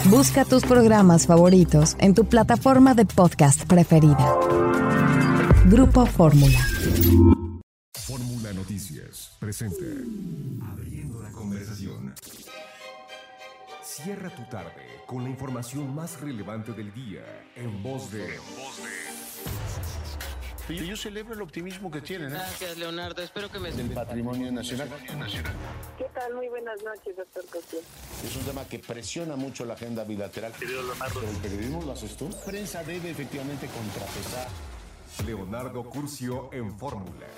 Busca tus programas favoritos en tu plataforma de podcast preferida. Grupo Fórmula. Fórmula Noticias presenta Abriendo la conversación. Cierra tu tarde con la información más relevante del día en voz de... Yo celebro el optimismo que tienen. Gracias, Leonardo. Espero que me... Del patrimonio nacional. ¿Qué tal? Muy buenas noches, doctor Cosío. Es un tema que presiona mucho la agenda bilateral. Pero el periodismo lo haces tú. La prensa debe efectivamente contrapesar. Leonardo Curcio en Fórmula.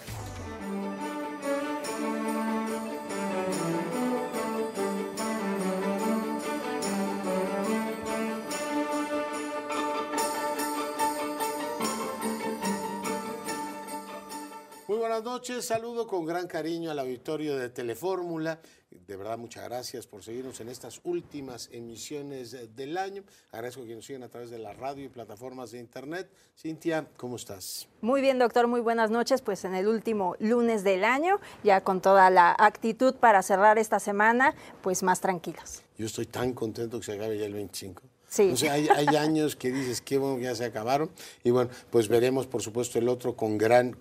Muy buenas noches, saludo con gran cariño al auditorio de Telefórmula. De verdad, muchas gracias por seguirnos en estas últimas emisiones del año. Agradezco que nos sigan a través de la radio y plataformas de internet. Cintia, ¿cómo estás? Muy bien, doctor, muy buenas noches. Pues en el último lunes del año, ya con toda la actitud para cerrar esta semana, pues más tranquilos. Yo estoy tan contento que se acabe ya el 25. Sí. O sea, hay años que dices, qué bueno que ya se acabaron. Y bueno, pues veremos, por supuesto, el otro con gran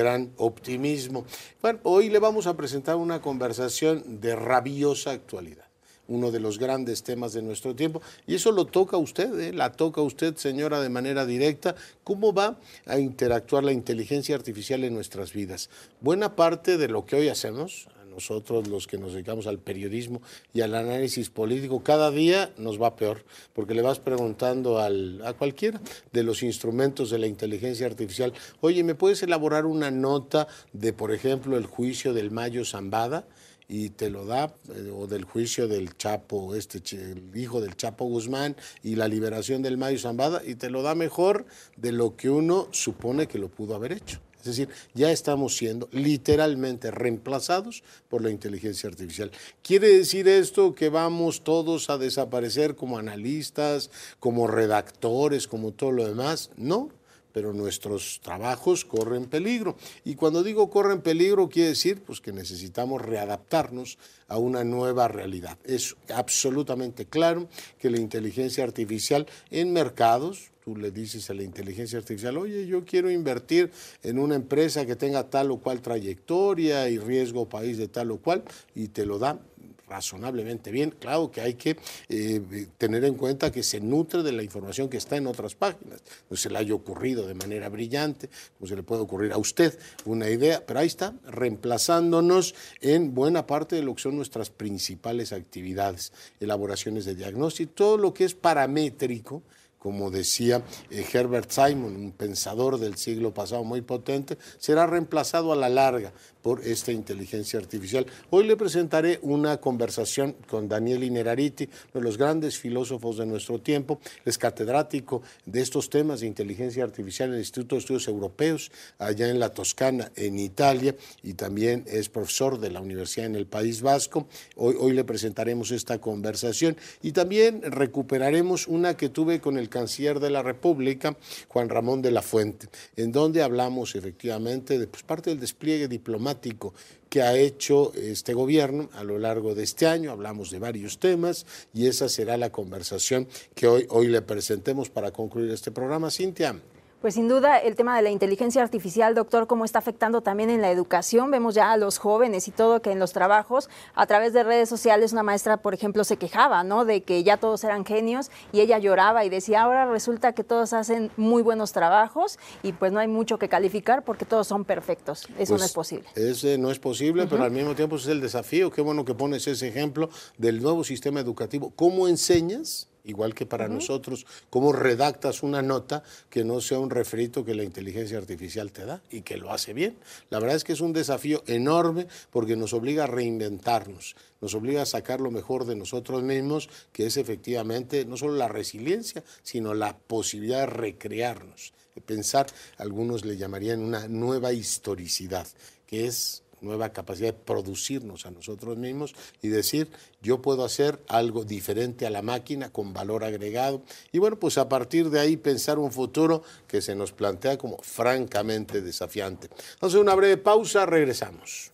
optimismo. Bueno, hoy le vamos a presentar una conversación de rabiosa actualidad. Uno de los grandes temas de nuestro tiempo. Y eso lo toca a usted, la toca a usted, señora, de manera directa. ¿Cómo va a interactuar la inteligencia artificial en nuestras vidas? Buena parte de lo que hoy hacemos, nosotros los que nos dedicamos al periodismo y al análisis político, cada día nos va peor, porque le vas preguntando a cualquiera de los instrumentos de la inteligencia artificial, oye, ¿me puedes elaborar una nota de, por ejemplo, el juicio del Mayo Zambada? Y te lo da, o del juicio del Chapo, el hijo del Chapo Guzmán y la liberación del Mayo Zambada, y te lo da mejor de lo que uno supone que lo pudo haber hecho. Es decir, ya estamos siendo literalmente reemplazados por la inteligencia artificial. ¿Quiere decir esto que vamos todos a desaparecer como analistas, como redactores, como todo lo demás? No, pero nuestros trabajos corren peligro. Y cuando digo corren peligro, quiere decir pues, que necesitamos readaptarnos a una nueva realidad. Es absolutamente claro que la inteligencia artificial en mercados, tú le dices a la inteligencia artificial, oye, yo quiero invertir en una empresa que tenga tal o cual trayectoria y riesgo país de tal o cual, y te lo da razonablemente bien. Claro que hay que tener en cuenta que se nutre de la información que está en otras páginas. No se le haya ocurrido de manera brillante, como se le puede ocurrir a usted una idea, pero ahí está, reemplazándonos en buena parte de lo que son nuestras principales actividades, elaboraciones de diagnóstico, todo lo que es paramétrico. Como decía Herbert Simon, un pensador del siglo pasado muy potente, será reemplazado a la larga por esta inteligencia artificial. Hoy le presentaré una conversación con Daniel Innerarity, uno de los grandes filósofos de nuestro tiempo, es catedrático de estos temas de inteligencia artificial en el Instituto de Estudios Europeos, allá en la Toscana, en Italia, y también es profesor de la Universidad en el País Vasco. Hoy le presentaremos esta conversación y también recuperaremos una que tuve con el canciller de la República, Juan Ramón de la Fuente, en donde hablamos efectivamente de parte del despliegue diplomático que ha hecho este gobierno a lo largo de este año. Hablamos de varios temas y esa será la conversación que hoy le presentemos para concluir este programa. Cintia. Pues sin duda el tema de la inteligencia artificial, doctor, cómo está afectando también en la educación. Vemos ya a los jóvenes y todo que en los trabajos, a través de redes sociales, una maestra, por ejemplo, se quejaba, ¿no?, de que ya todos eran genios y ella lloraba y decía, ahora resulta que todos hacen muy buenos trabajos y pues no hay mucho que calificar porque todos son perfectos. Eso pues no es posible. No es posible, pero al mismo tiempo es el desafío. Qué bueno que pones ese ejemplo del nuevo sistema educativo. ¿Cómo enseñas? Igual que para nosotros, cómo redactas una nota que no sea un refrito que la inteligencia artificial te da y que lo hace bien. La verdad es que es un desafío enorme porque nos obliga a reinventarnos, nos obliga a sacar lo mejor de nosotros mismos, que es efectivamente no solo la resiliencia, sino la posibilidad de recrearnos, de pensar, algunos le llamarían una nueva historicidad, que es nueva capacidad de producirnos a nosotros mismos y decir, yo puedo hacer algo diferente a la máquina con valor agregado. Y bueno, pues a partir de ahí pensar un futuro que se nos plantea como francamente desafiante. Entonces, una breve pausa, regresamos.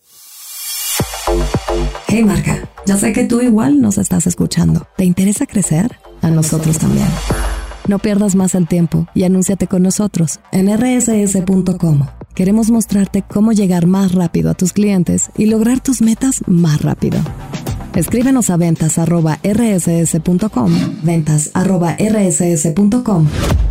Hey marca, ya sé que tú igual nos estás escuchando. ¿Te interesa crecer? a nosotros también. No pierdas más el tiempo y anúnciate con nosotros en rss.com. Queremos mostrarte cómo llegar más rápido a tus clientes y lograr tus metas más rápido. Escríbenos a ventas@rss.com, ventas@rss.com,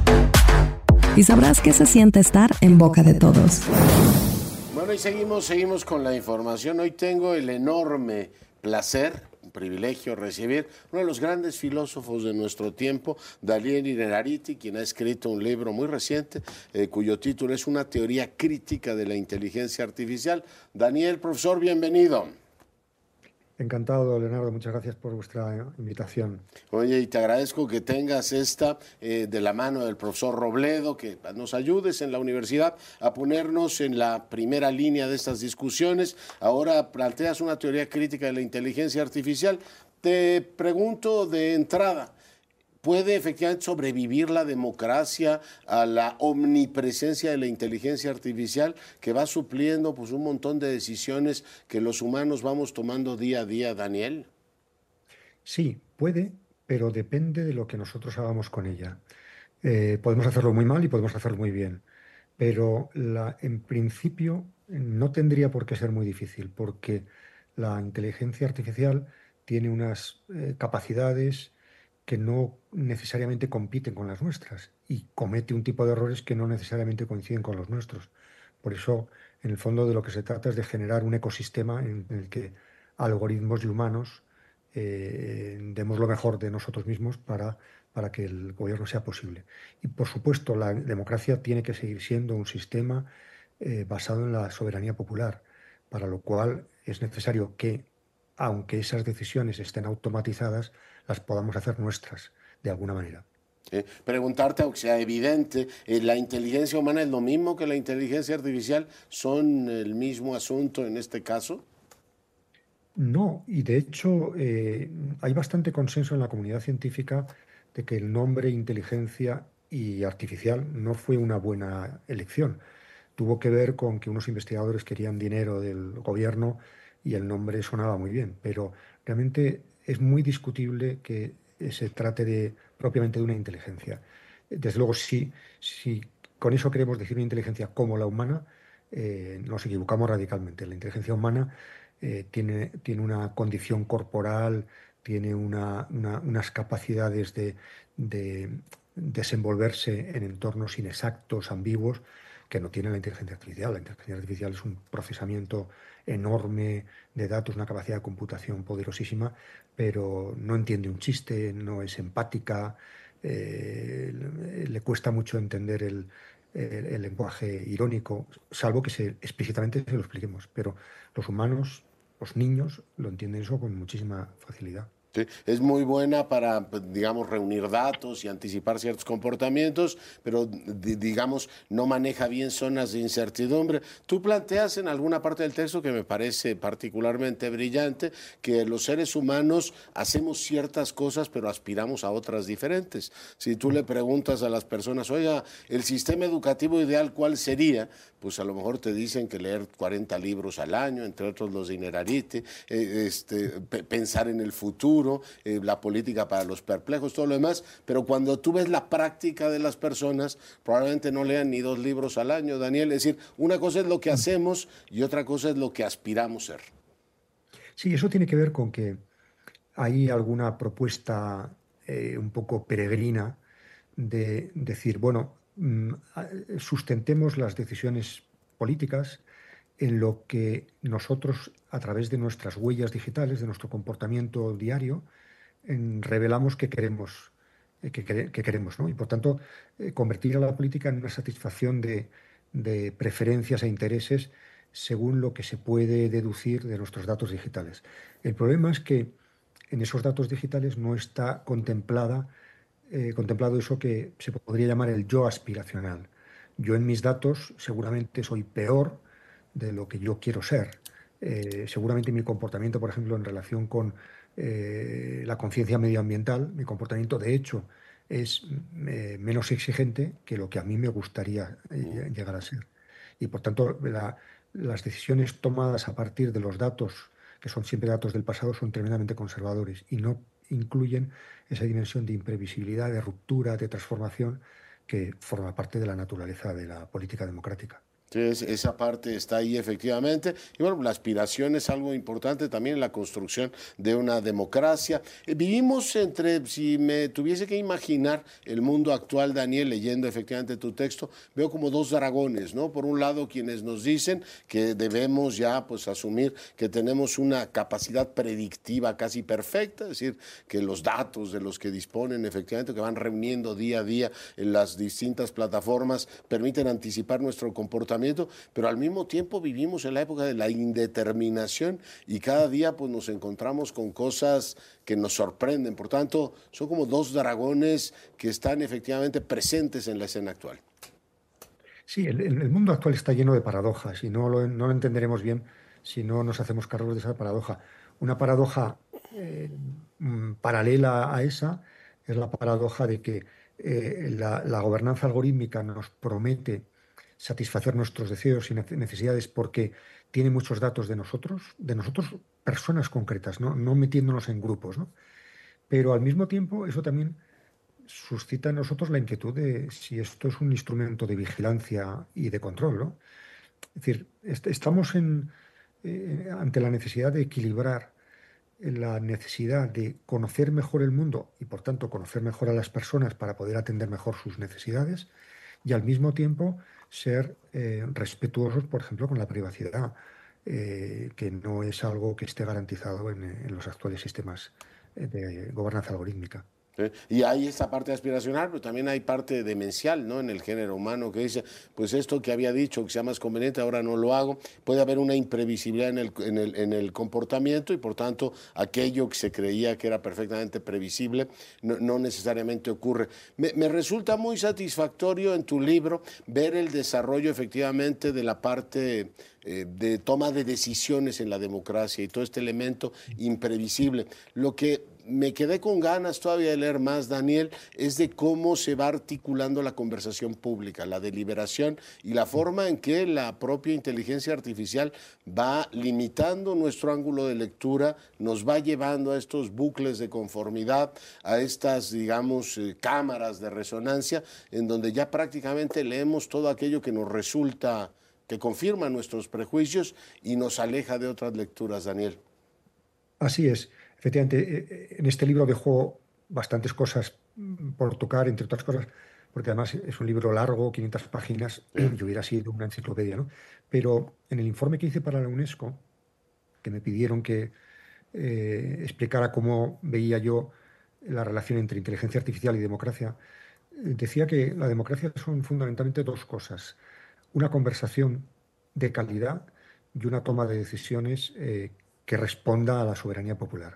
y sabrás qué se siente estar en boca de todos. Bueno, y seguimos con la información. Hoy tengo el enorme placer, un privilegio recibir uno de los grandes filósofos de nuestro tiempo, Daniel Innerarity, quien ha escrito un libro muy reciente cuyo título es Una teoría crítica de la inteligencia artificial. Daniel, profesor, bienvenido. Encantado, Leonardo. Muchas gracias por vuestra invitación. Oye, y te agradezco que tengas esta de la mano del profesor Robledo, que nos ayudes en la universidad a ponernos en la primera línea de estas discusiones. Ahora planteas una teoría crítica de la inteligencia artificial. Te pregunto de entrada, ¿puede efectivamente sobrevivir la democracia a la omnipresencia de la inteligencia artificial que va supliendo pues, un montón de decisiones que los humanos vamos tomando día a día, Daniel? Sí, puede, pero depende de lo que nosotros hagamos con ella. Podemos hacerlo muy mal y podemos hacerlo muy bien, pero en principio no tendría por qué ser muy difícil, porque la inteligencia artificial tiene unas capacidades que no necesariamente compiten con las nuestras y comete un tipo de errores que no necesariamente coinciden con los nuestros. Por eso, en el fondo, de lo que se trata es de generar un ecosistema en el que algoritmos y humanos demos lo mejor de nosotros mismos para que el gobierno sea posible. Y, por supuesto, la democracia tiene que seguir siendo un sistema basado en la soberanía popular, para lo cual es necesario que, aunque esas decisiones estén automatizadas, las podamos hacer nuestras, de alguna manera. Preguntarte, aunque sea evidente, ¿la inteligencia humana es lo mismo que la inteligencia artificial? ¿Son el mismo asunto en este caso? No, y de hecho hay bastante consenso en la comunidad científica de que el nombre inteligencia y artificial no fue una buena elección. Tuvo que ver con que unos investigadores querían dinero del gobierno y el nombre sonaba muy bien, pero realmente es muy discutible que se trate propiamente de una inteligencia. Desde luego, si con eso queremos decir una inteligencia como la humana, nos equivocamos radicalmente. La inteligencia humana tiene una condición corporal, tiene unas capacidades de desenvolverse en entornos inexactos, ambiguos, que no tiene la inteligencia artificial. La inteligencia artificial es un procesamiento enorme de datos, una capacidad de computación poderosísima, pero no entiende un chiste, no es empática, le cuesta mucho entender el lenguaje irónico, salvo que explícitamente se lo expliquemos. Pero los humanos, los niños, lo entienden eso con muchísima facilidad. Sí, es muy buena para, digamos, reunir datos y anticipar ciertos comportamientos, pero, digamos, no maneja bien zonas de incertidumbre. Tú planteas en alguna parte del texto, que me parece particularmente brillante, que los seres humanos hacemos ciertas cosas, pero aspiramos a otras diferentes. Si tú le preguntas a las personas, oiga, el sistema educativo ideal, ¿cuál sería? Pues a lo mejor te dicen que leer 40 libros al año, entre otros los de Innerarity, pensar en el futuro, la política para los perplejos, todo lo demás, pero cuando tú ves la práctica de las personas, probablemente no lean ni 2 libros al año, Daniel. Es decir, una cosa es lo que hacemos y otra cosa es lo que aspiramos ser. Sí, eso tiene que ver con que hay alguna propuesta un poco peregrina de decir, bueno, sustentemos las decisiones políticas en lo que nosotros, a través de nuestras huellas digitales, de nuestro comportamiento diario, revelamos que queremos, ¿no? Y por tanto, convertir a la política en una satisfacción de preferencias e intereses según lo que se puede deducir de nuestros datos digitales. El problema es que en esos datos digitales no está contemplado eso que se podría llamar el yo aspiracional. Yo en mis datos seguramente soy peor de lo que yo quiero ser. Seguramente mi comportamiento, por ejemplo, en relación con la conciencia medioambiental, mi comportamiento de hecho es menos exigente que lo que a mí me gustaría llegar a ser. Y por tanto, las decisiones tomadas a partir de los datos, que son siempre datos del pasado, son tremendamente conservadores y incluyen esa dimensión de imprevisibilidad, de ruptura, de transformación que forma parte de la naturaleza de la política democrática. Entonces, esa parte está ahí efectivamente. Y bueno, la aspiración es algo importante también en la construcción de una democracia. Vivimos entre, si me tuviese que imaginar el mundo actual, Daniel, leyendo efectivamente tu texto, veo como dos dragones, ¿no? Por un lado, quienes nos dicen que debemos ya pues asumir que tenemos una capacidad predictiva casi perfecta, es decir, que los datos de los que disponen efectivamente, que van reuniendo día a día en las distintas plataformas, permiten anticipar nuestro comportamiento, pero al mismo tiempo vivimos en la época de la indeterminación y cada día pues nos encontramos con cosas que nos sorprenden. Por tanto, son como dos dragones que están efectivamente presentes en la escena actual. Sí, el mundo actual está lleno de paradojas y no lo entenderemos bien si no nos hacemos cargo de esa paradoja. Una paradoja paralela a esa es la paradoja de que la gobernanza algorítmica nos promete satisfacer nuestros deseos y necesidades porque tiene muchos datos de nosotros personas concretas, no metiéndonos en grupos, ¿no? Pero al mismo tiempo eso también suscita en nosotros la inquietud de si esto es un instrumento de vigilancia y de control, ¿no? Es decir, estamos ante la necesidad de equilibrar la necesidad de conocer mejor el mundo y por tanto conocer mejor a las personas para poder atender mejor sus necesidades y al mismo tiempo ser respetuosos, por ejemplo, con la privacidad, que no es algo que esté garantizado en los actuales sistemas de gobernanza algorítmica. Y hay esta parte aspiracional, pero también hay parte demencial, ¿no? En el género humano que dice, pues esto que había dicho que sea más conveniente, ahora no lo hago. Puede haber una imprevisibilidad en el comportamiento y por tanto aquello que se creía que era perfectamente previsible no necesariamente ocurre. Me resulta muy satisfactorio en tu libro ver el desarrollo efectivamente de la parte de toma de decisiones en la democracia y todo este elemento imprevisible. Lo que me quedé con ganas todavía de leer más, Daniel, es de cómo se va articulando la conversación pública, la deliberación y la forma en que la propia inteligencia artificial va limitando nuestro ángulo de lectura, nos va llevando a estos bucles de conformidad, a estas, digamos, cámaras de resonancia, en donde ya prácticamente leemos todo aquello que nos resulta, que confirma nuestros prejuicios y nos aleja de otras lecturas, Daniel. Así es. Efectivamente, en este libro dejo bastantes cosas por tocar, entre otras cosas, porque además es un libro largo, 500 páginas, y hubiera sido una enciclopedia, ¿no? Pero en el informe que hice para la UNESCO, que me pidieron que explicara cómo veía yo la relación entre inteligencia artificial y democracia, decía que la democracia son fundamentalmente dos cosas: una conversación de calidad y una toma de decisiones que responda a la soberanía popular.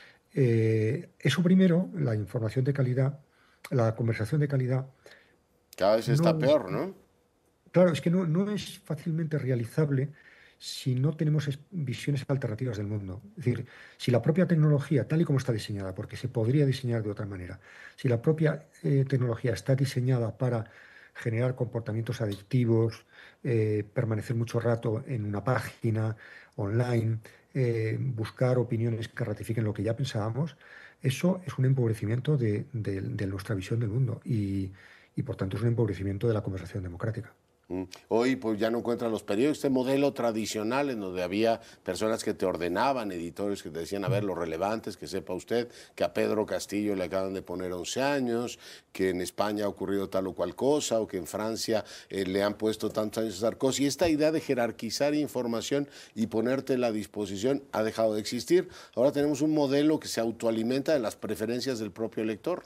Eso primero, la información de calidad, la conversación de calidad. Cada vez está peor, ¿no? Claro, es que no es fácilmente realizable si no tenemos visiones alternativas del mundo. Es decir, si la propia tecnología, tal y como está diseñada, porque se podría diseñar de otra manera, si la propia tecnología está diseñada para generar comportamientos adictivos, permanecer mucho rato en una página online, buscar opiniones que ratifiquen lo que ya pensábamos, eso es un empobrecimiento de nuestra visión del mundo y por tanto es un empobrecimiento de la conversación democrática. Hoy pues ya no encuentran los periódicos, este modelo tradicional en donde había personas que te ordenaban, editores que te decían, a ver, los relevantes, que sepa usted que a Pedro Castillo le acaban de poner 11 años, que en España ha ocurrido tal o cual cosa, o que en Francia le han puesto tantos años a Sarkozy. Esta idea de jerarquizar información y ponerte a la disposición ha dejado de existir. Ahora tenemos un modelo que se autoalimenta de las preferencias del propio lector.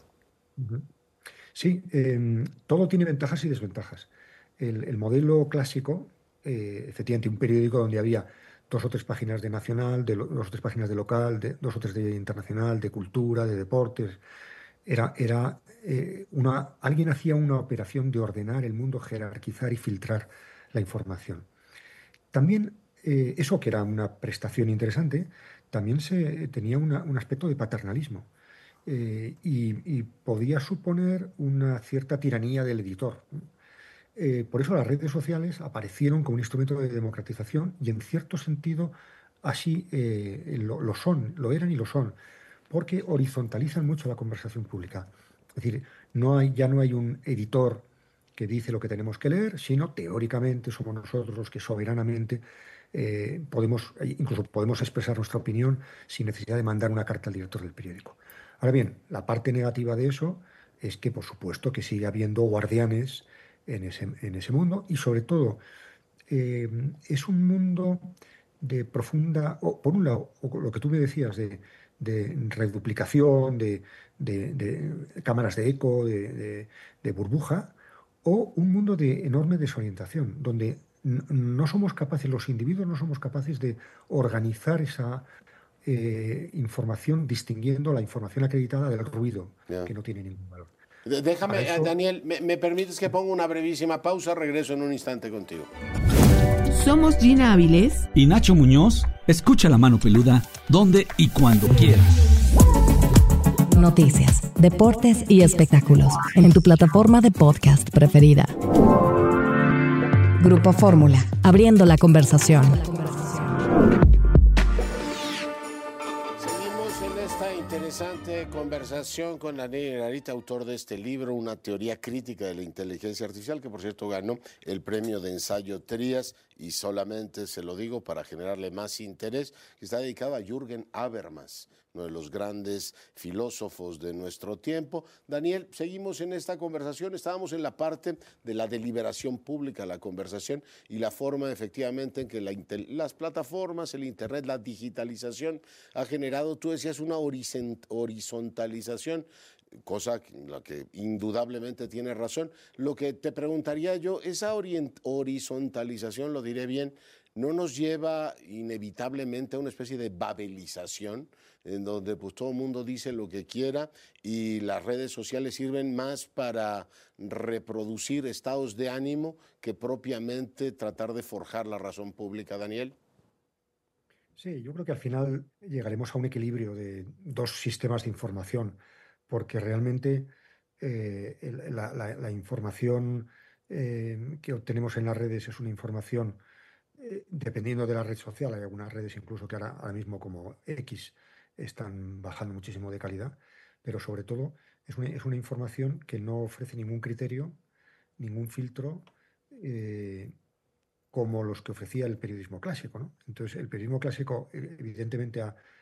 Sí, todo tiene ventajas y desventajas. El modelo clásico, efectivamente, un periódico donde había 2 o 3 páginas de nacional, 2 o 3 páginas de local, 2 o 3 de internacional, de cultura, de deportes. Alguien hacía una operación de ordenar el mundo, jerarquizar y filtrar la información. También eso, que era una prestación interesante, también tenía un aspecto de paternalismo. Y podía suponer una cierta tiranía del editor. Por eso las redes sociales aparecieron como un instrumento de democratización y en cierto sentido así lo eran y lo son, porque horizontalizan mucho la conversación pública. Es decir, ya no hay un editor que dice lo que tenemos que leer, sino teóricamente somos nosotros los que soberanamente incluso podemos expresar nuestra opinión sin necesidad de mandar una carta al director del periódico. Ahora bien, la parte negativa de eso es que, por supuesto, que sigue habiendo guardianes en ese mundo y, sobre todo, es un mundo de profunda, por un lado, lo que tú me decías de reduplicación, de cámaras de eco, de burbuja, o un mundo de enorme desorientación, donde no somos capaces, los individuos no somos capaces de organizar esa información distinguiendo la información acreditada del ruido, que no tiene ningún valor. Déjame, Daniel, ¿me permites que ponga una brevísima pausa? Regreso en un instante contigo. Somos Gina Avilés y Nacho Muñoz. Escucha La Mano Peluda donde y cuando quieras. Noticias, deportes y espectáculos en tu plataforma de podcast preferida. Grupo Fórmula, abriendo la conversación. Interesante conversación con Daniel Inarritu, autor de este libro, Una teoría crítica de la inteligencia artificial, que por cierto ganó el premio de ensayo Trías, y solamente se lo digo para generarle más interés, que está dedicado a Jürgen Habermas, uno de los grandes filósofos de nuestro tiempo. Daniel, seguimos en esta conversación, estábamos en la parte de la deliberación pública, la conversación y la forma efectivamente en que las plataformas, el internet, la digitalización ha generado, tú decías, una horizontalización, cosa en la que indudablemente tiene razón. Lo que te preguntaría yo, esa horizontalización, lo diré bien, ¿no nos lleva inevitablemente a una especie de babelización en donde pues todo el mundo dice lo que quiera y las redes sociales sirven más para reproducir estados de ánimo que propiamente tratar de forjar la razón pública, Daniel? Sí, yo creo que al final llegaremos a un equilibrio de dos sistemas de información, porque realmente la información que obtenemos en las redes es una información, dependiendo de la red social, hay algunas redes incluso que ahora mismo como X están bajando muchísimo de calidad, pero sobre todo es una información que no ofrece ningún criterio, ningún filtro, como los que ofrecía el periodismo clásico, ¿no? Entonces, el periodismo clásico evidentemente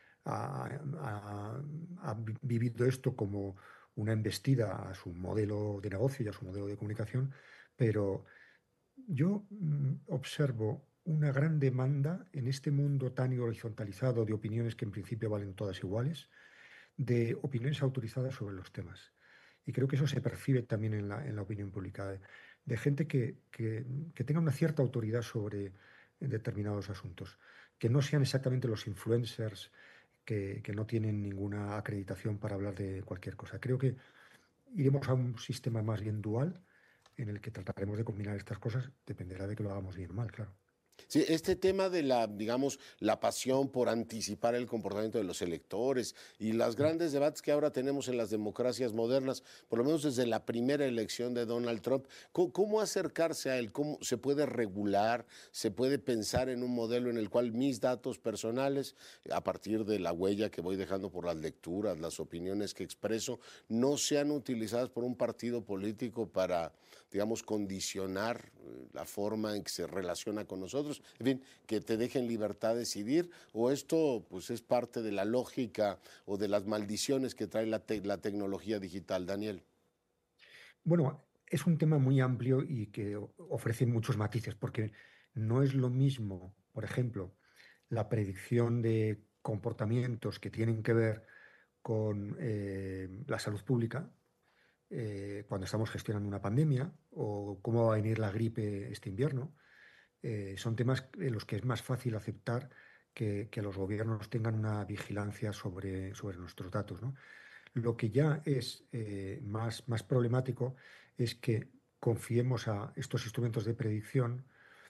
ha vivido esto como una embestida a su modelo de negocio y a su modelo de comunicación, pero yo observo una gran demanda en este mundo tan horizontalizado de opiniones que en principio valen todas iguales, de opiniones autorizadas sobre los temas. Y creo que eso se percibe también en la opinión pública, de gente que tenga una cierta autoridad sobre determinados asuntos, que no sean exactamente los influencers que no tienen ninguna acreditación para hablar de cualquier cosa. Creo que iremos a un sistema más bien dual en el que trataremos de combinar estas cosas, dependerá de que lo hagamos bien o mal, claro. Sí, este tema de la pasión por anticipar el comportamiento de los electores y los grandes debates que ahora tenemos en las democracias modernas, por lo menos desde la primera elección de Donald Trump, ¿cómo acercarse a él? ¿Cómo se puede regular? ¿Se puede pensar en un modelo en el cual mis datos personales, a partir de la huella que voy dejando por las lecturas, las opiniones que expreso, no sean utilizadas por un partido político para, digamos, condicionar la forma en que se relaciona con nosotros? En fin, que te dejen libertad de decidir, o esto pues es parte de la lógica o de las maldiciones que trae la tecnología digital, Daniel. Bueno, es un tema muy amplio y que ofrece muchos matices, porque no es lo mismo, por ejemplo, la predicción de comportamientos que tienen que ver con la salud pública, cuando estamos gestionando una pandemia, o cómo va a venir la gripe este invierno. Son temas en los que es más fácil aceptar que los gobiernos tengan una vigilancia sobre nuestros datos, ¿no? Lo que ya es más problemático es que confiemos a estos instrumentos de predicción.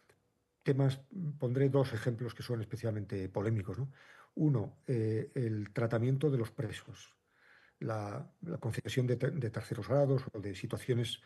Pondré dos ejemplos que son especialmente polémicos, ¿no? Uno, el tratamiento de los presos, la concesión de terceros grados o de situaciones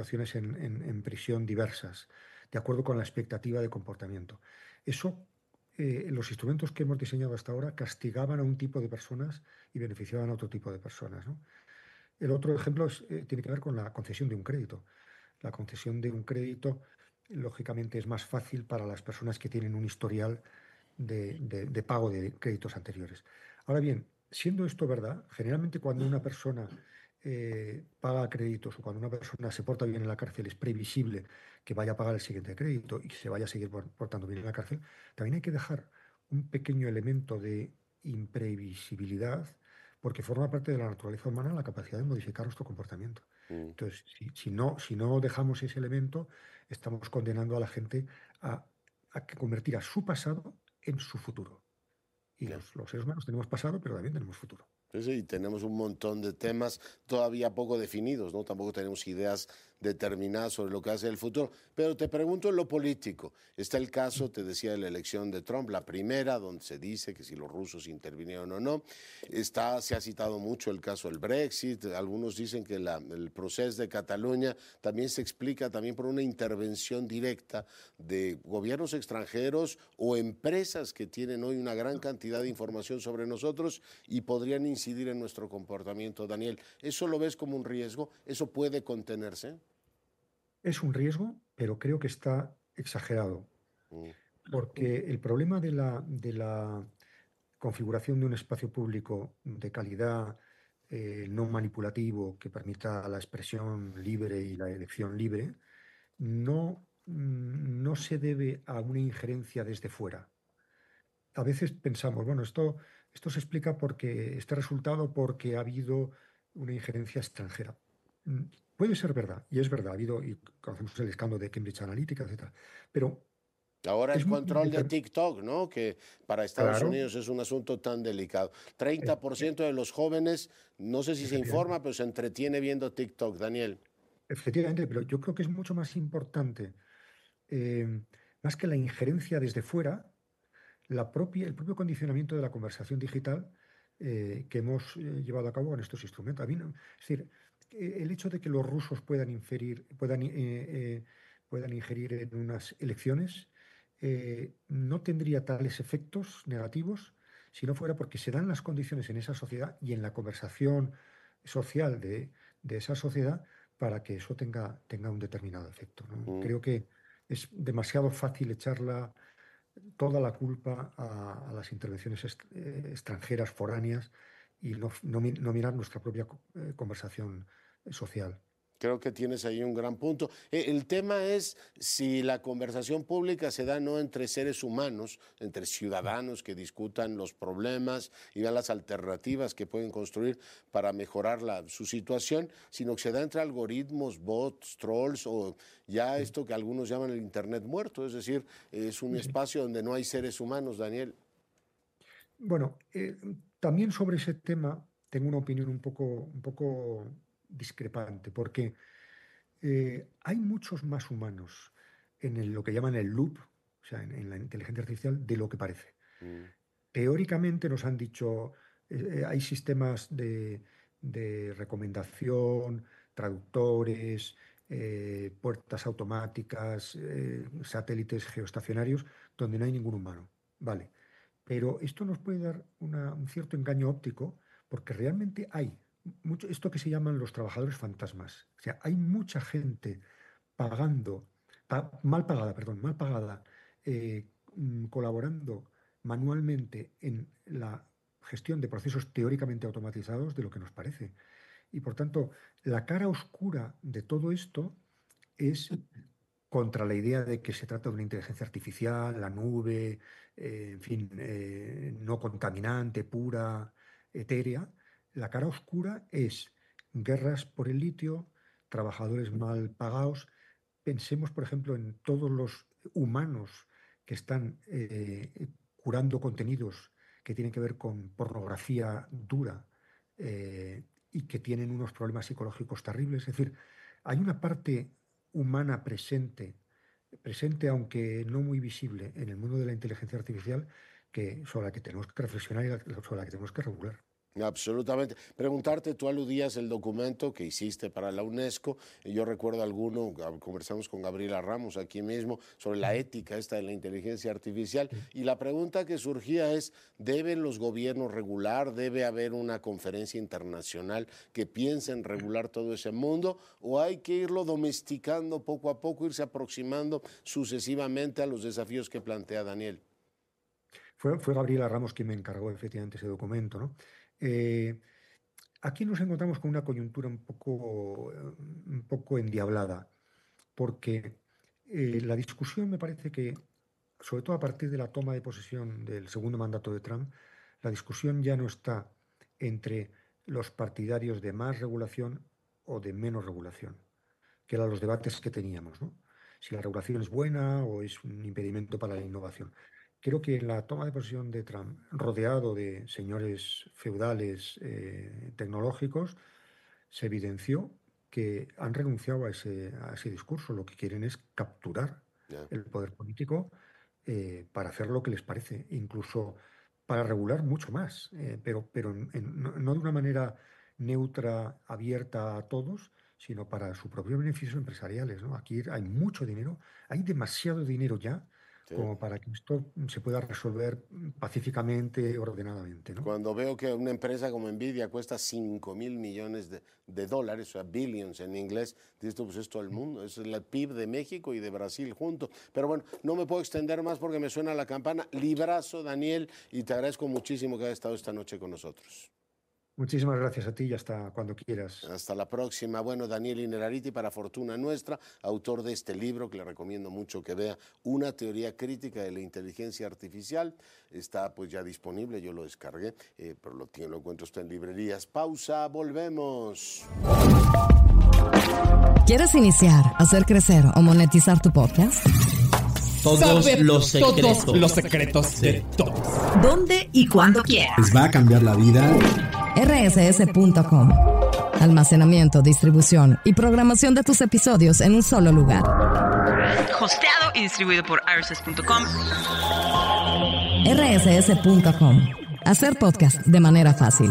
en prisión diversas, de acuerdo con la expectativa de comportamiento. Eso los instrumentos que hemos diseñado hasta ahora castigaban a un tipo de personas y beneficiaban a otro tipo de personas, ¿no? El otro ejemplo tiene que ver con la concesión de un crédito. La concesión de un crédito, lógicamente, es más fácil para las personas que tienen un historial de pago de créditos anteriores. Ahora bien, siendo esto verdad, generalmente cuando una persona paga créditos o cuando una persona se porta bien en la cárcel es previsible que vaya a pagar el siguiente crédito y se vaya a seguir portando bien en la cárcel, también hay que dejar un pequeño elemento de imprevisibilidad porque forma parte de la naturaleza humana la capacidad de modificar nuestro comportamiento. Entonces, si no dejamos ese elemento, estamos condenando a la gente a que convertir a su pasado en su futuro. Y los seres humanos tenemos pasado, pero también tenemos futuro. Sí, tenemos un montón de temas todavía poco definidos, ¿no? Tampoco tenemos ideas determinadas sobre lo que hace el futuro. Pero te pregunto en lo político. Está el caso, te decía, de la elección de Trump, la primera, donde se dice que si los rusos intervinieron o no. Se ha citado mucho el caso del Brexit. Algunos dicen que el proceso de Cataluña también se explica también por una intervención directa de gobiernos extranjeros o empresas que tienen hoy una gran cantidad de información sobre nosotros y podrían incidir en nuestro comportamiento. Daniel, ¿eso lo ves como un riesgo? ¿Eso puede contenerse? Es un riesgo, pero creo que está exagerado. Porque el problema de la configuración de un espacio público de calidad, no manipulativo, que permita la expresión libre y la elección libre, no se debe a una injerencia desde fuera. A veces pensamos, bueno, esto se explica porque este resultado porque ha habido una injerencia extranjera. Puede ser verdad, y es verdad, ha habido, y conocemos el escándalo de Cambridge Analytica, etcétera. Pero ahora el es muy control de TikTok, ¿no? Que para Estados claro, Unidos es un asunto tan delicado. 30% de los jóvenes, no sé si se informa, pero se entretiene viendo TikTok. Daniel. Efectivamente, pero yo creo que es mucho más importante, más que la injerencia desde fuera, el propio condicionamiento de la conversación digital que hemos llevado a cabo con estos instrumentos. Es decir, el hecho de que los rusos puedan ingerir en unas elecciones no tendría tales efectos negativos si no fuera porque se dan las condiciones en esa sociedad y en la conversación social de esa sociedad para que eso tenga un determinado efecto, ¿no? Creo que es demasiado fácil echarla toda la culpa a las intervenciones extranjeras, foráneas, y no mirar nuestra propia conversación social. Creo que tienes ahí un gran punto. El tema es si la conversación pública se da no entre seres humanos, entre ciudadanos que discutan los problemas y vean las alternativas que pueden construir para mejorar su situación, sino que se da entre algoritmos, bots, trolls o ya esto que algunos llaman el Internet muerto, es decir, es un espacio donde no hay seres humanos, Daniel. Bueno, también sobre ese tema tengo una opinión un poco discrepante, porque hay muchos más humanos en lo que llaman el loop, o sea, en la inteligencia artificial, de lo que parece. Teóricamente nos han dicho, hay sistemas de recomendación, traductores, puertas automáticas, satélites geoestacionarios, donde no hay ningún humano. Vale. Pero esto nos puede dar un cierto engaño óptico porque realmente hay esto que se llaman los trabajadores fantasmas. O sea, hay mucha gente pagando, mal pagada, colaborando manualmente en la gestión de procesos teóricamente automatizados de lo que nos parece. Y por tanto, la cara oscura de todo esto es contra la idea de que se trata de una inteligencia artificial, la nube, en fin, no contaminante, pura, etérea. La cara oscura es guerras por el litio, trabajadores mal pagados. Pensemos, por ejemplo, en todos los humanos que están curando contenidos que tienen que ver con pornografía dura y que tienen unos problemas psicológicos terribles. Es decir, hay una parte humana presente aunque no muy visible en el mundo de la inteligencia artificial, sobre la que tenemos que reflexionar y sobre la que tenemos que regular. Absolutamente. Preguntarte, tú aludías el documento que hiciste para la UNESCO, y yo recuerdo conversamos con Gabriela Ramos aquí mismo sobre la ética esta de la inteligencia artificial, y la pregunta que surgía es, ¿deben los gobiernos regular? ¿Debe haber una conferencia internacional que piense en regular todo ese mundo? ¿O hay que irlo domesticando poco a poco, irse aproximando sucesivamente a los desafíos que plantea Daniel? Fue Gabriela Ramos quien me encargó efectivamente ese documento, ¿no? Aquí nos encontramos con una coyuntura un poco endiablada, porque la discusión me parece que, sobre todo a partir de la toma de posesión del segundo mandato de Trump, la discusión ya no está entre los partidarios de más regulación o de menos regulación, que eran los debates que teníamos, ¿no? Si la regulación es buena o es un impedimento para la innovación. Creo que en la toma de posesión de Trump, rodeado de señores feudales tecnológicos, se evidenció que han renunciado a ese discurso. Lo que quieren es capturar el poder político para hacer lo que les parece, incluso para regular mucho más, pero no de una manera neutra, abierta a todos, sino para su propio beneficio empresariales, ¿no? Aquí hay mucho dinero, hay demasiado dinero ya como para que esto se pueda resolver pacíficamente, ordenadamente, ¿no? Cuando veo que una empresa como Nvidia cuesta 5,000 millones de dólares, o sea, billions en inglés, dices tú, pues es todo el mundo, es el PIB de México y de Brasil juntos. Pero bueno, no me puedo extender más porque me suena la campana. Librazo, Daniel, y te agradezco muchísimo que hayas estado esta noche con nosotros. Muchísimas gracias a ti y hasta cuando quieras. Hasta la próxima. Bueno, Daniel Innerarity, para fortuna nuestra, autor de este libro que le recomiendo mucho que vea, Una teoría crítica de la inteligencia artificial. Está pues ya disponible, yo lo descargué, pero lo encuentro usted en librerías. Pausa, volvemos. ¿Quieres iniciar, hacer crecer o monetizar tu podcast? Todos los secretos de todos. ¿Dónde y cuándo quieras? Les va a cambiar la vida. rss.com. Almacenamiento, distribución y programación de tus episodios en un solo lugar. Hosteado y distribuido por rss.com. rss.com. Hacer podcast de manera fácil.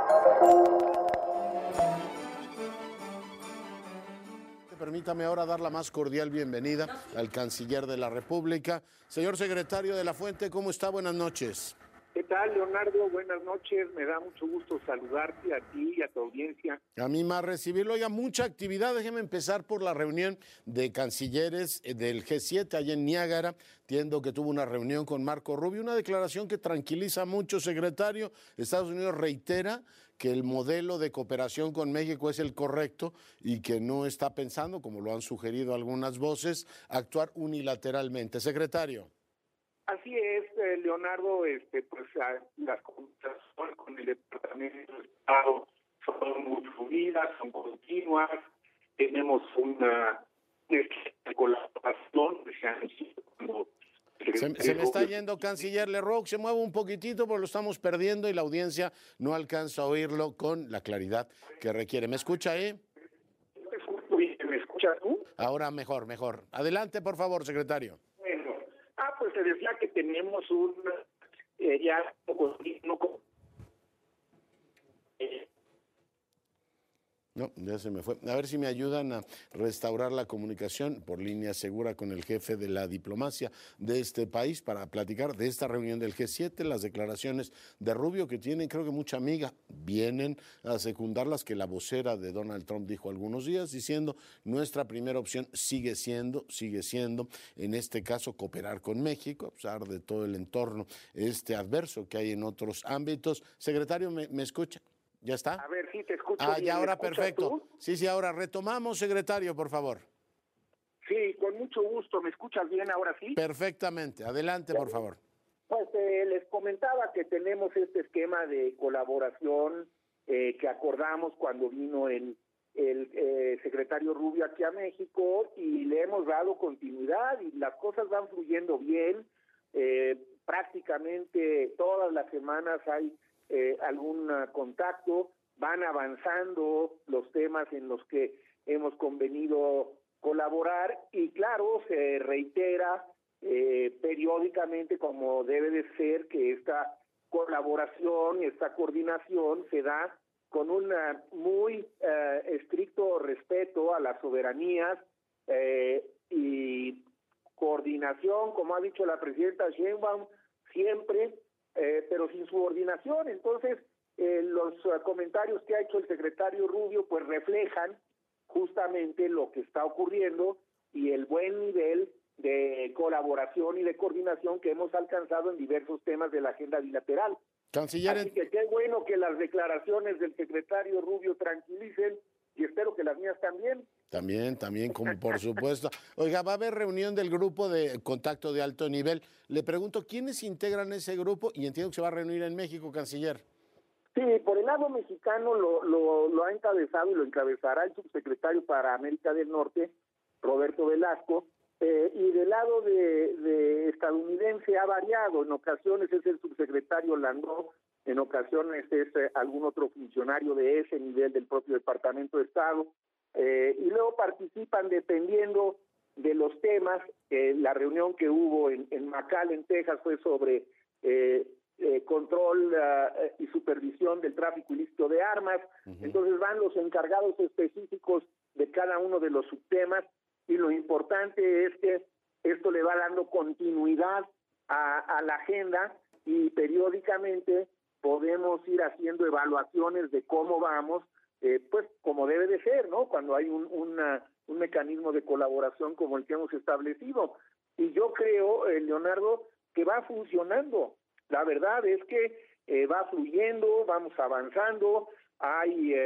Permítame ahora dar la más cordial bienvenida al canciller de la República. Señor secretario de la Fuente, ¿cómo está? Buenas noches. ¿Qué tal, Leonardo? Buenas noches. Me da mucho gusto saludarte a ti y a tu audiencia. A mí más recibirlo. Oiga, mucha actividad. Déjeme empezar por la reunión de cancilleres del G7 allá en Niágara. Entiendo que tuvo una reunión con Marco Rubio, una declaración que tranquiliza mucho, secretario. Estados Unidos reitera que el modelo de cooperación con México es el correcto y que no está pensando, como lo han sugerido algunas voces, actuar unilateralmente. Secretario. Así es, Leonardo, pues las conversaciones con el Departamento de Estado son muy fluidas, son continuas, tenemos una colaboración que se ha cuando se me está yendo, canciller Leroux, se mueve un poquitito porque lo estamos perdiendo y la audiencia no alcanza a oírlo con la claridad que requiere. ¿Me escucha ahí? ¿Me escuchas tú? Ahora mejor. Adelante, por favor, secretario. Bueno, pues se decía que tenemos un No, ya se me fue. A ver si me ayudan a restaurar la comunicación por línea segura con el jefe de la diplomacia de este país para platicar de esta reunión del G7, las declaraciones de Rubio que tienen, creo que mucha amiga, vienen a secundarlas que la vocera de Donald Trump dijo algunos días, diciendo nuestra primera opción sigue siendo, en este caso, cooperar con México, a pesar de todo el entorno adverso que hay en otros ámbitos. Secretario, ¿me escucha? ¿Ya está? A ver, sí, te escucho bien. Ya ahora perfecto. ¿Tú? Sí, ahora retomamos, secretario, por favor. Sí, con mucho gusto. ¿Me escuchas bien ahora sí? Perfectamente. Adelante, por favor. Pues les comentaba que tenemos este esquema de colaboración que acordamos cuando vino el secretario Rubio aquí a México y le hemos dado continuidad y las cosas van fluyendo bien. Prácticamente todas las semanas hay algún contacto, van avanzando los temas en los que hemos convenido colaborar y claro, se reitera periódicamente como debe de ser que esta colaboración y esta coordinación se da con un muy estricto respeto a las soberanías y coordinación, como ha dicho la presidenta Sheinbaum, siempre, pero sin subordinación. Entonces, los comentarios que ha hecho el secretario Rubio pues reflejan justamente lo que está ocurriendo y el buen nivel de colaboración y de coordinación que hemos alcanzado en diversos temas de la agenda bilateral. Canciller, así que qué bueno que las declaraciones del secretario Rubio tranquilicen y espero que las mías también. También, como por supuesto. Oiga, va a haber reunión del grupo de contacto de alto nivel. Le pregunto, ¿quiénes integran ese grupo? Y entiendo que se va a reunir en México, canciller. Sí, por el lado mexicano lo ha encabezado y lo encabezará el subsecretario para América del Norte, Roberto Velasco, y del lado de estadounidense ha variado. En ocasiones es el subsecretario Landó, en ocasiones es algún otro funcionario de ese nivel del propio Departamento de Estado, y luego participan dependiendo de los temas. La reunión que hubo en McAllen, Texas, fue sobre control y supervisión del tráfico ilícito de armas. Entonces van los encargados específicos de cada uno de los subtemas, y lo importante es que esto le va dando continuidad a la agenda, y periódicamente podemos ir haciendo evaluaciones de cómo vamos, pues como debe de ser, ¿no? Cuando hay un mecanismo de colaboración como el que hemos establecido. Y yo creo, Leonardo, que va funcionando. La verdad es que va fluyendo, vamos avanzando, hay,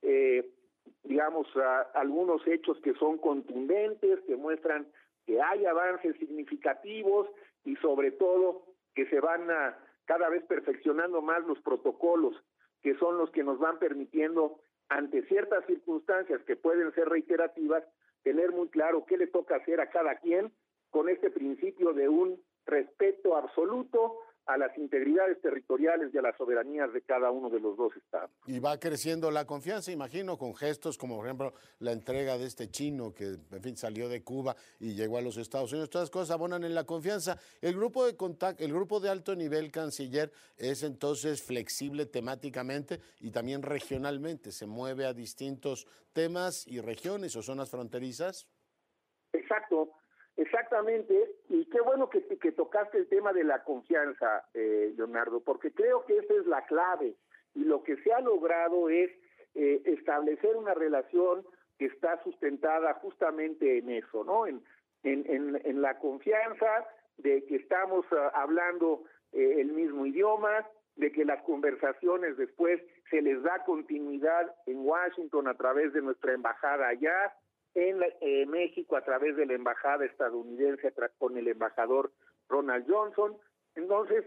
digamos, algunos hechos que son contundentes, que muestran que hay avances significativos y sobre todo que se van cada vez perfeccionando más los protocolos, que son los que nos van permitiendo, ante ciertas circunstancias que pueden ser reiterativas, tener muy claro qué le toca hacer a cada quien, con este principio de un respeto absoluto a las integridades territoriales y a las soberanías de cada uno de los dos estados. Y va creciendo la confianza, imagino, con gestos como, por ejemplo, la entrega de este chino que, en fin, salió de Cuba y llegó a los Estados Unidos. Todas las cosas abonan en la confianza. El grupo de contacto, el grupo de alto nivel, canciller, es entonces flexible temáticamente y también regionalmente. ¿Se mueve a distintos temas y regiones o zonas fronterizas? Exacto. Exactamente, y qué bueno que tocaste el tema de la confianza, Leonardo, porque creo que esa es la clave, y lo que se ha logrado es establecer una relación que está sustentada justamente en eso, ¿no? En la confianza de que estamos hablando el mismo idioma, de que las conversaciones después se les da continuidad en Washington a través de nuestra embajada allá, en México a través de la embajada estadounidense con el embajador Ronald Johnson. Entonces,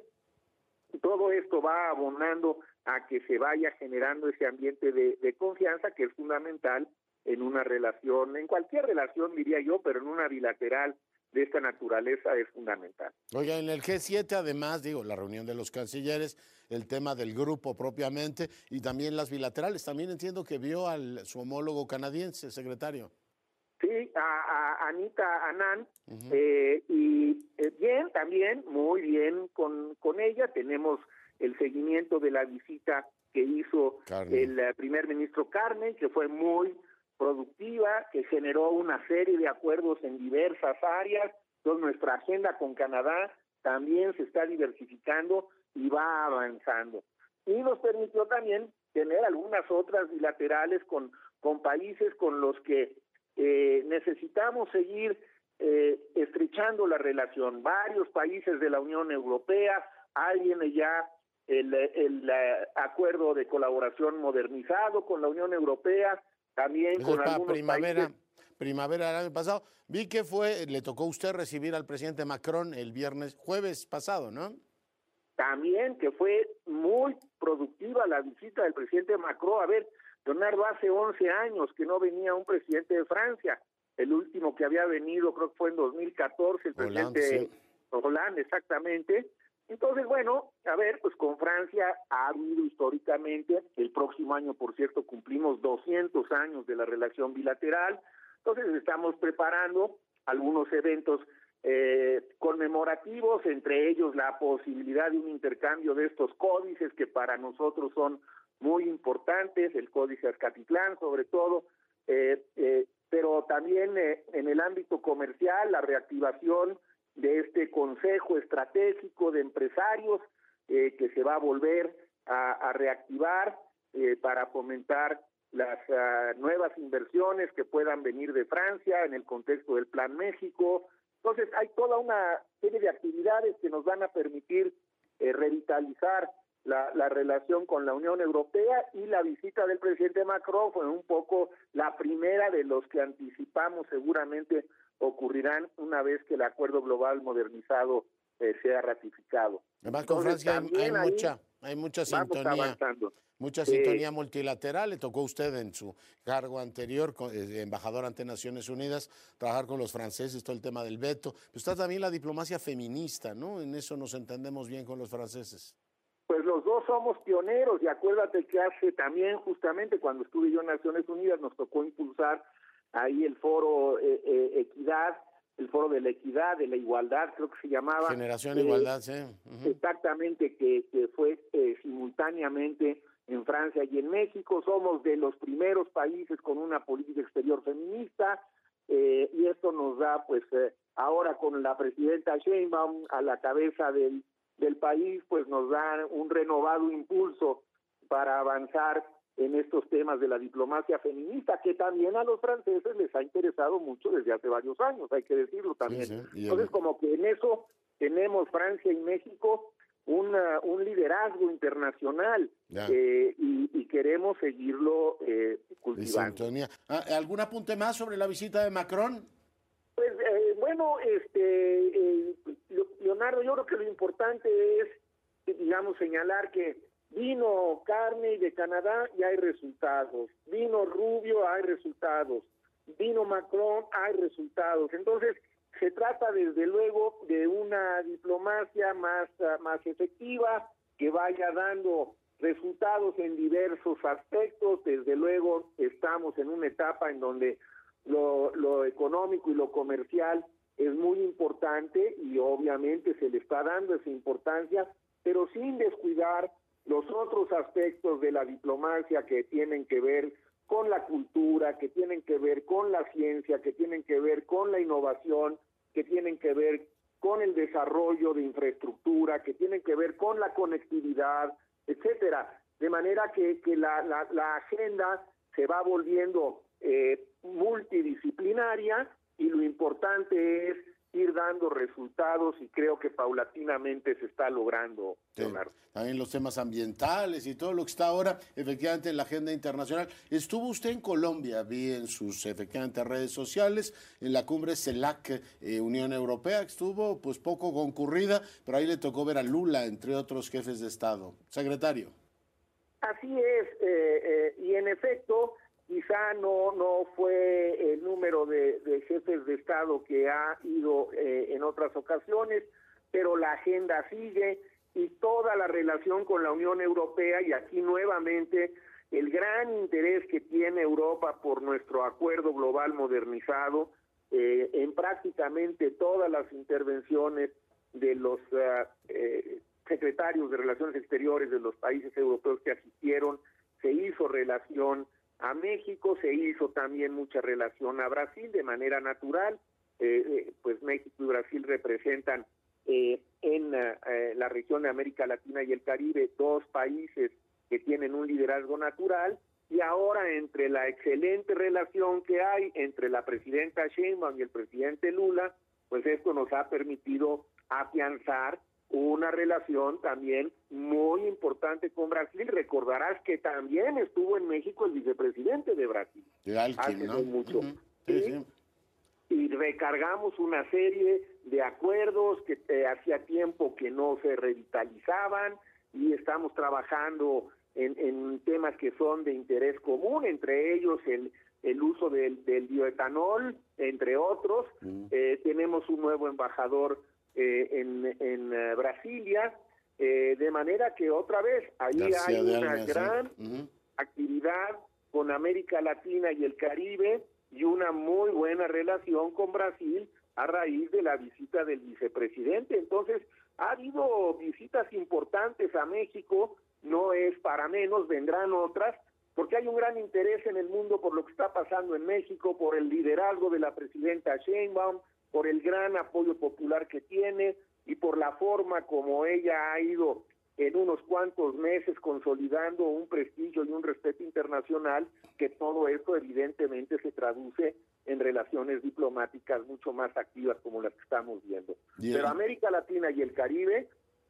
todo esto va abonando a que se vaya generando ese ambiente de confianza que es fundamental en una relación, en cualquier relación diría yo, pero en una bilateral de esta naturaleza es fundamental. Oiga, en el G7 además, la reunión de los cancilleres, el tema del grupo propiamente y también las bilaterales. También entiendo que vio a su homólogo canadiense, secretario. Sí, a Anita Anand, y bien, también, muy bien con ella. Tenemos el seguimiento de la visita que hizo el primer ministro Carney, que fue muy productiva, que generó una serie de acuerdos en diversas áreas. Entonces, nuestra agenda con Canadá también se está diversificando y va avanzando. Y nos permitió también tener algunas otras bilaterales con países con los que necesitamos seguir estrechando la relación. Varios países de la Unión Europea, viene ya el acuerdo de colaboración modernizado con la Unión Europea, también eso con es para algunos primavera del año pasado. Vi que le tocó a usted recibir al presidente Macron el jueves pasado, ¿no? También que fue muy productiva la visita del presidente Macron. A ver, Leonardo, hace 11 años que no venía un presidente de Francia. El último que había venido creo que fue en 2014, el presidente Hollande, exactamente. Entonces, bueno, a ver, pues con Francia ha habido históricamente, el próximo año, por cierto, cumplimos 200 años de la relación bilateral. Entonces estamos preparando algunos eventos conmemorativos, entre ellos la posibilidad de un intercambio de estos códices que para nosotros son muy importantes, el Códice Azcatitlán sobre todo, pero también en el ámbito comercial, la reactivación de este Consejo Estratégico de Empresarios que se va a volver a reactivar para fomentar las nuevas inversiones que puedan venir de Francia en el contexto del Plan México. Entonces hay toda una serie de actividades que nos van a permitir revitalizar la relación con la Unión Europea, y la visita del presidente Macron fue un poco la primera de los que anticipamos seguramente ocurrirán una vez que el Acuerdo Global Modernizado sea ratificado. Además, con Francia hay mucha sintonía. Mucha sintonía multilateral. Le tocó a usted en su cargo anterior, embajador ante Naciones Unidas, trabajar con los franceses, todo el tema del veto. Pero está también la diplomacia feminista, ¿no? En eso nos entendemos bien con los franceses. Pues los dos somos pioneros, y acuérdate que hace también, justamente cuando estuve yo en Naciones Unidas, nos tocó impulsar ahí el foro Equidad, el foro de la equidad, de la igualdad, creo que se llamaba. Generación Igualdad, sí. Exactamente, que fue simultáneamente en Francia y en México. Somos de los primeros países con una política exterior feminista, y esto nos da, pues, ahora con la presidenta Sheinbaum a la cabeza del país, pues nos da un renovado impulso para avanzar en estos temas de la diplomacia feminista, que también a los franceses les ha interesado mucho desde hace varios años, hay que decirlo también. Sí. Entonces, como que en eso tenemos Francia y México un liderazgo internacional, y queremos seguirlo cultivando. ¿Algún apunte más sobre la visita de Macron? Pues bueno, Leonardo, yo creo que lo importante es, digamos, señalar que vino Carney de Canadá y hay resultados, vino Rubio, hay resultados, vino Macron, hay resultados. Entonces, se trata desde luego de una diplomacia más efectiva, que vaya dando resultados en diversos aspectos. Desde luego estamos en una etapa en donde lo económico y lo comercial es muy importante, y obviamente se le está dando esa importancia, pero sin descuidar los otros aspectos de la diplomacia que tienen que ver con la cultura, que tienen que ver con la ciencia, que tienen que ver con la innovación, que tienen que ver con el desarrollo de infraestructura, que tienen que ver con la conectividad, etcétera. De manera que la agenda se va volviendo multidisciplinaria, y lo importante es ir dando resultados, y creo que paulatinamente se está logrando, Leonardo. También los temas ambientales y todo lo que está ahora efectivamente en la agenda internacional. Estuvo usted en Colombia, vi en sus efectivamente redes sociales, en la cumbre CELAC Unión Europea, que estuvo pues poco concurrida, pero ahí le tocó ver a Lula, entre otros jefes de Estado. Secretario. Así es, y en efecto, quizá no fue el número de jefes de Estado que ha ido en otras ocasiones, pero la agenda sigue, y toda la relación con la Unión Europea, y aquí nuevamente el gran interés que tiene Europa por nuestro Acuerdo Global Modernizado, en prácticamente todas las intervenciones de los secretarios de Relaciones Exteriores de los países europeos que asistieron, se hizo relación a México, se hizo también mucha relación a Brasil de manera natural. Pues México y Brasil representan en la región de América Latina y el Caribe dos países que tienen un liderazgo natural, y ahora entre la excelente relación que hay entre la presidenta Sheinbaum y el presidente Lula, pues esto nos ha permitido afianzar una relación también muy importante con Brasil. Recordarás que también estuvo en México el vicepresidente de Brasil. Hace no mucho. Sí. Y recargamos una serie de acuerdos que hacía tiempo que no se revitalizaban, y estamos trabajando en temas que son de interés común, entre ellos el uso del bioetanol, entre otros. Tenemos un nuevo embajador en Brasilia, de manera que otra vez ahí hay una gran actividad con América Latina y el Caribe, y una muy buena relación con Brasil, a raíz de la visita del vicepresidente. Entonces, ha habido visitas importantes a México, no es para menos, vendrán otras, porque hay un gran interés en el mundo por lo que está pasando en México, por el liderazgo de la presidenta Sheinbaum, por el gran apoyo popular que tiene y por la forma como ella ha ido en unos cuantos meses consolidando un prestigio y un respeto internacional, que todo esto evidentemente se traduce en relaciones diplomáticas mucho más activas como las que estamos viendo. Bien. Pero América Latina y el Caribe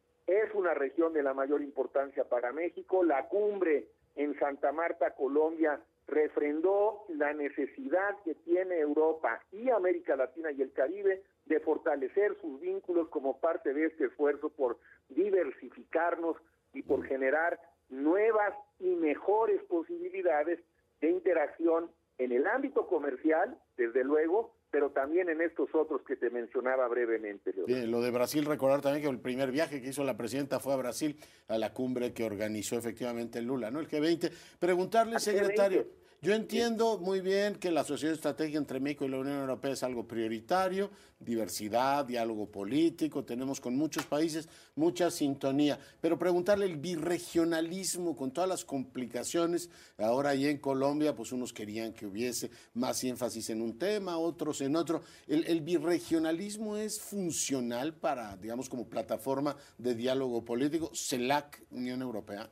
es una región de la mayor importancia para México. La cumbre en Santa Marta, Colombia, refrendó la necesidad que tiene Europa y América Latina y el Caribe de fortalecer sus vínculos como parte de este esfuerzo por diversificarnos y por generar nuevas y mejores posibilidades de interacción en el ámbito comercial, desde luego, pero también en estos otros que te mencionaba brevemente. Bien, lo de Brasil, recordar también que el primer viaje que hizo la presidenta fue a Brasil, a la cumbre que organizó efectivamente Lula, ¿no? El G20. Preguntarle, secretario, yo entiendo muy bien que la asociación estratégica entre México y la Unión Europea es algo prioritario, diversidad, diálogo político, tenemos con muchos países mucha sintonía, pero preguntarle el birregionalismo con todas las complicaciones, ahora ahí en Colombia, pues unos querían que hubiese más énfasis en un tema, otros en otro. ¿El birregionalismo es funcional para, digamos, como plataforma de diálogo político, CELAC, Unión Europea?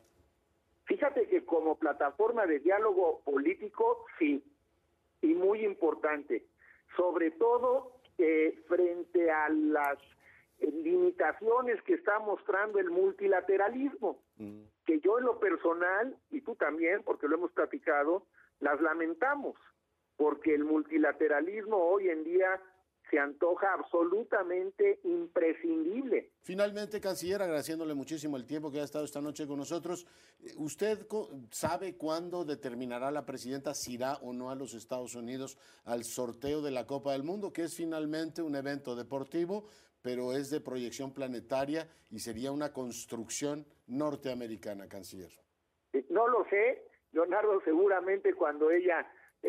Fíjate que como plataforma de diálogo político, sí, y muy importante, sobre todo frente a las limitaciones que está mostrando el multilateralismo, que yo en lo personal, y tú también, porque lo hemos platicado, las lamentamos, porque el multilateralismo hoy en día se antoja absolutamente imprescindible. Finalmente, canciller, agradeciéndole muchísimo el tiempo que ha estado esta noche con nosotros, ¿usted sabe cuándo determinará la presidenta si irá o no a los Estados Unidos al sorteo de la Copa del Mundo, que es finalmente un evento deportivo, pero es de proyección planetaria y sería una construcción norteamericana, canciller? No lo sé, Leonardo, seguramente cuando ella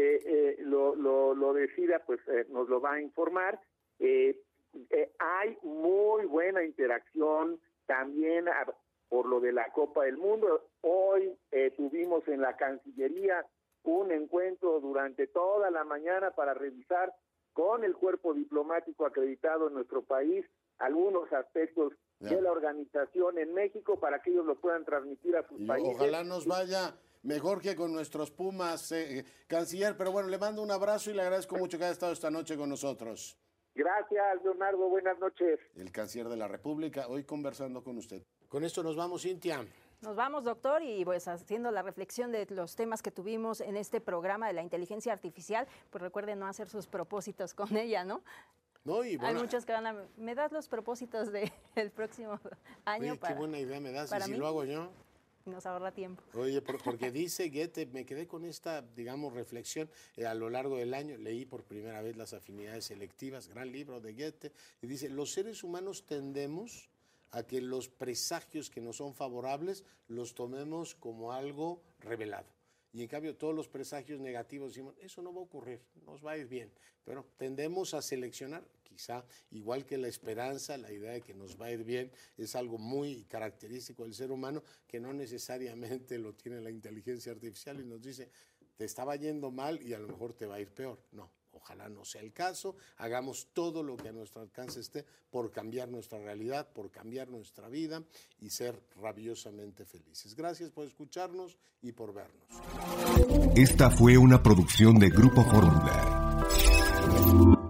lo decida, pues nos lo va a informar. Hay muy buena interacción también por lo de la Copa del Mundo. Hoy tuvimos en la Cancillería un encuentro durante toda la mañana para revisar con el cuerpo diplomático acreditado en nuestro país algunos aspectos de la organización en México para que ellos lo puedan transmitir a sus países. Ojalá nos vaya mejor que con nuestros Pumas, canciller, pero bueno, le mando un abrazo y le agradezco mucho que haya estado esta noche con nosotros. Gracias, Leonardo, buenas noches. El canciller de la República, hoy conversando con usted. Con esto nos vamos, Cintia. Nos vamos, doctor, y pues haciendo la reflexión de los temas que tuvimos en este programa de la inteligencia artificial, pues recuerden no hacer sus propósitos con ella, ¿no? No, y bueno, hay muchos que van a... ¿Me das los propósitos del próximo año? Oye, qué buena idea me das, y si lo hago yo... Nos ahorra tiempo. Oye, porque dice Goethe, me quedé con esta, digamos, reflexión a lo largo del año, leí por primera vez Las afinidades selectivas, gran libro de Goethe, y dice, los seres humanos tendemos a que los presagios que nos son favorables los tomemos como algo revelado. Y en cambio todos los presagios negativos decimos, eso no va a ocurrir, nos va a ir bien. Pero tendemos a seleccionar, quizá igual que la esperanza, la idea de que nos va a ir bien es algo muy característico del ser humano que no necesariamente lo tiene la inteligencia artificial y nos dice, te estaba yendo mal y a lo mejor te va a ir peor. No, ojalá no sea el caso, hagamos todo lo que a nuestro alcance esté por cambiar nuestra realidad, por cambiar nuestra vida y ser rabiosamente felices. Gracias por escucharnos y por vernos. Esta fue una producción de Grupo Fórmula.